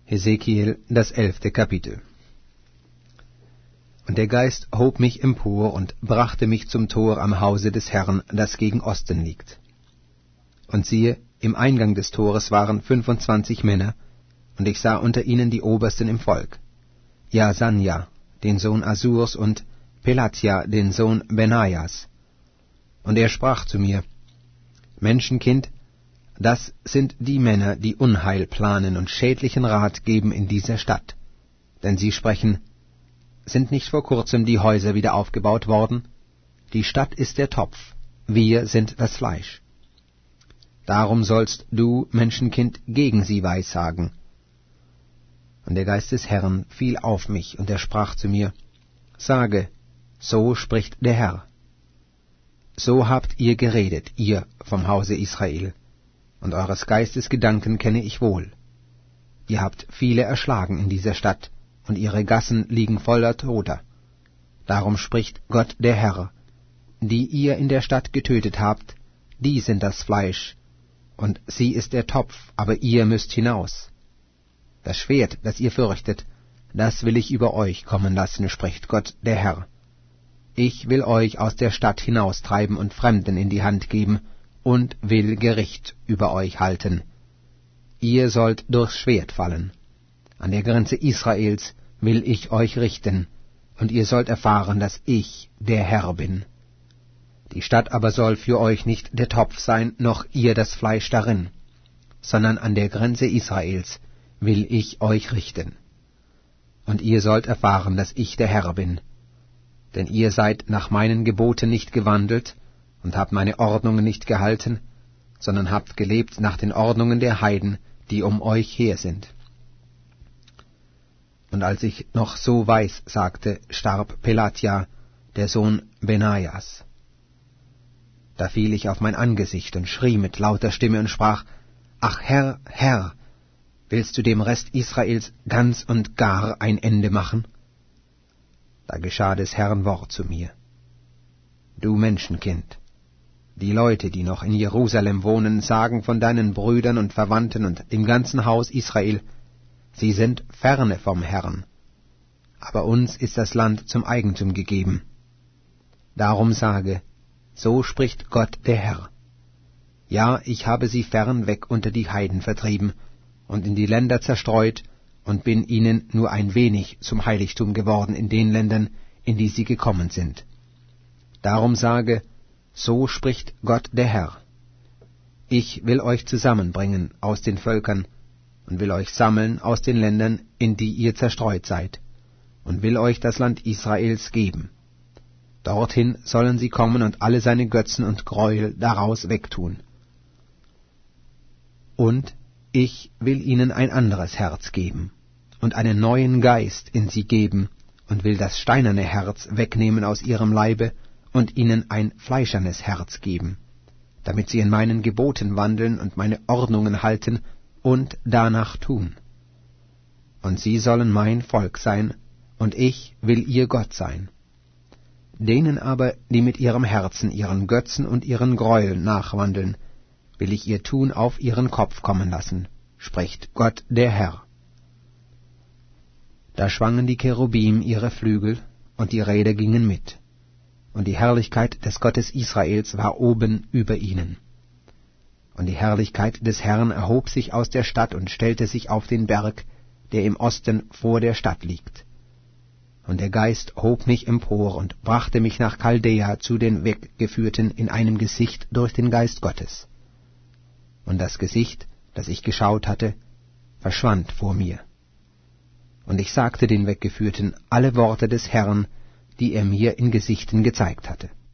Hesekiel, das 11. Kapitel. Und der Geist hob mich empor und brachte mich zum Tor am Hause des Herrn, das gegen Osten liegt. Und siehe, im Eingang des Tores waren 25 Männer, und ich sah unter ihnen die Obersten im Volk, Jaasanja, den Sohn Asurs, und Pelatja, den Sohn Benajas. Und er sprach zu mir: Menschenkind, das sind die Männer, die Unheil planen und schädlichen Rat geben in dieser Stadt. Denn sie sprechen: Sind nicht vor kurzem die Häuser wieder aufgebaut worden? Die Stadt ist der Topf, wir sind das Fleisch. Darum sollst du, Menschenkind, gegen sie weissagen. Und der Geist des Herrn fiel auf mich, und er sprach zu mir: Sage, so spricht der Herr. So habt ihr geredet, ihr vom Hause Israel, und eures Geistes Gedanken kenne ich wohl. Ihr habt viele erschlagen in dieser Stadt, und ihre Gassen liegen voller Toter. Darum spricht Gott der Herr: Die ihr in der Stadt getötet habt, die sind das Fleisch, und sie ist der Topf, aber ihr müsst hinaus. Das Schwert, das ihr fürchtet, das will ich über euch kommen lassen, spricht Gott der Herr. Ich will euch aus der Stadt hinaustreiben und Fremden in die Hand geben, und will Gericht über euch halten. Ihr sollt durchs Schwert fallen. An der Grenze Israels will ich euch richten, und ihr sollt erfahren, dass ich der Herr bin. Die Stadt aber soll für euch nicht der Topf sein, noch ihr das Fleisch darin, sondern an der Grenze Israels will ich euch richten. Und ihr sollt erfahren, dass ich der Herr bin. Denn ihr seid nach meinen Geboten nicht gewandelt und habt meine Ordnungen nicht gehalten, sondern habt gelebt nach den Ordnungen der Heiden, die um euch her sind. Und als ich noch so weis sagte, starb Pelatja, der Sohn Benajas. Da fiel ich auf mein Angesicht und schrie mit lauter Stimme und sprach: Ach Herr, Herr, willst du dem Rest Israels ganz und gar ein Ende machen? Da geschah des Herrn Wort zu mir: Du Menschenkind, die Leute, die noch in Jerusalem wohnen, sagen von deinen Brüdern und Verwandten und dem ganzen Haus Israel: Sie sind ferne vom Herrn, aber uns ist das Land zum Eigentum gegeben. Darum sage: So spricht Gott der Herr: Ja, ich habe sie fern weg unter die Heiden vertrieben und in die Länder zerstreut und bin ihnen nur ein wenig zum Heiligtum geworden in den Ländern, in die sie gekommen sind. Darum sage: So spricht Gott der Herr: Ich will euch zusammenbringen aus den Völkern und will euch sammeln aus den Ländern, in die ihr zerstreut seid, und will euch das Land Israels geben. Dorthin sollen sie kommen und alle seine Götzen und Gräuel daraus wegtun. Und ich will ihnen ein anderes Herz geben und einen neuen Geist in sie geben, und will das steinerne Herz wegnehmen aus ihrem Leibe und ihnen ein fleischernes Herz geben, damit sie in meinen Geboten wandeln und meine Ordnungen halten und danach tun. Und sie sollen mein Volk sein, und ich will ihr Gott sein. Denen aber, die mit ihrem Herzen ihren Götzen und ihren Gräueln nachwandeln, will ich ihr Tun auf ihren Kopf kommen lassen, spricht Gott der Herr. Da schwangen die Cherubim ihre Flügel, und die Räder gingen mit, und die Herrlichkeit des Gottes Israels war oben über ihnen. Und die Herrlichkeit des Herrn erhob sich aus der Stadt und stellte sich auf den Berg, der im Osten vor der Stadt liegt. Und der Geist hob mich empor und brachte mich nach Chaldea zu den Weggeführten in einem Gesicht durch den Geist Gottes. Und das Gesicht, das ich geschaut hatte, verschwand vor mir. Und ich sagte den Weggeführten alle Worte des Herrn, die er mir in Gesichten gezeigt hatte.